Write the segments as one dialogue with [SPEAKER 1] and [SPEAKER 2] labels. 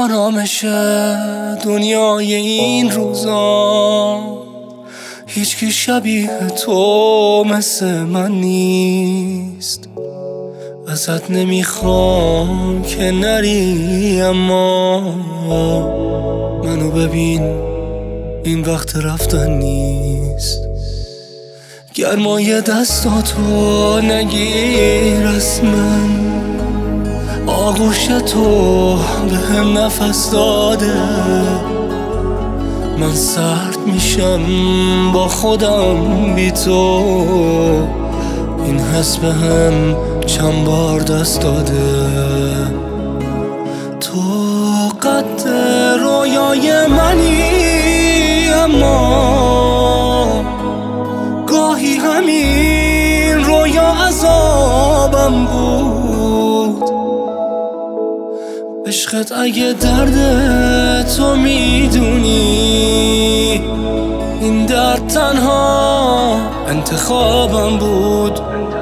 [SPEAKER 1] آرامش دنیای این روزا هیچ کی شبیه تو مثل من نیست. ازت نمیخوام که نری، اما منو ببین، این وقت رفتن نیست. گرمای دستاتو نگیر از من، آغوش تو به هم نفس داده. من سرد میشم با خودم بی تو، این حس به هم چند بار دست داده. تو قد رویای منی، اما گاهی همین رویا عذابم بود. عشقت اگه درد تو میدونی، این درد تنها انتخابم بود.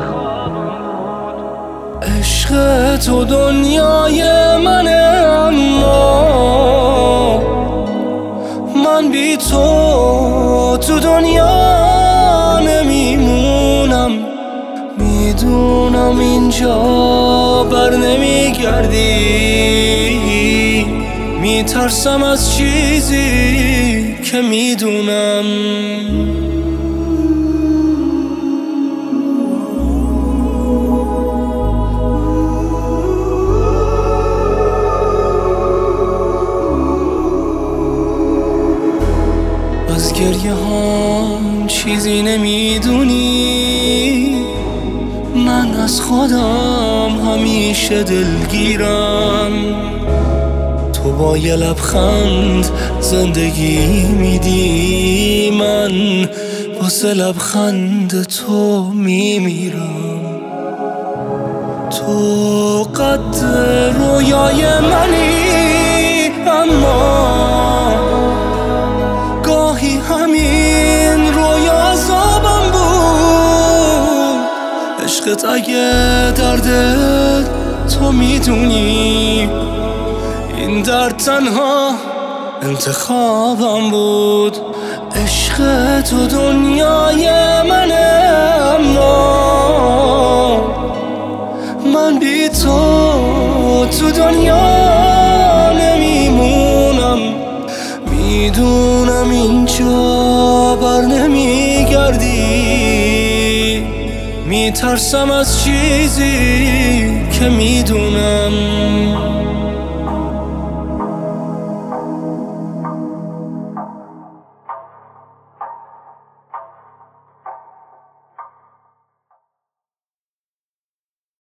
[SPEAKER 1] عشق تو دنیای منه، اما من بی تو دنیا نمیمونم. میدونم اینجا بر نمیگردی، میترسم از چیزی که میدونم. از گریه هم چیزی نمیدونی، من از خودم همیشه دلگیرم. تو با یه لبخند زندگی میدی، من واسه لبخند تو میمیرم. تو قد رویای منی، اما گاهی همین رویا عذابم بود. عشقت اگه درد تو میدونی، این درد تنها انتخابم بود. عشق تو دنیای منه، اما من بی تو دنیا نمیمونم. میدونم اینجا بر نمیگردی، میترسم از چیزی که میدونم.